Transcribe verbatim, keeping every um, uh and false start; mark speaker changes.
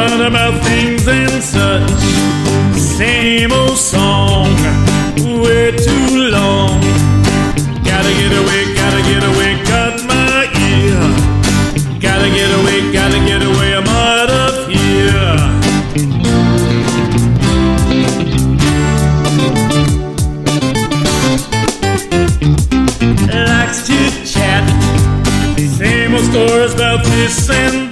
Speaker 1: out about things and such. Same old song, way too long. Gotta get away, gotta get away, cut my ear. Gotta get away, gotta get away, I'm out of here. Likes to chat, same old stories about this and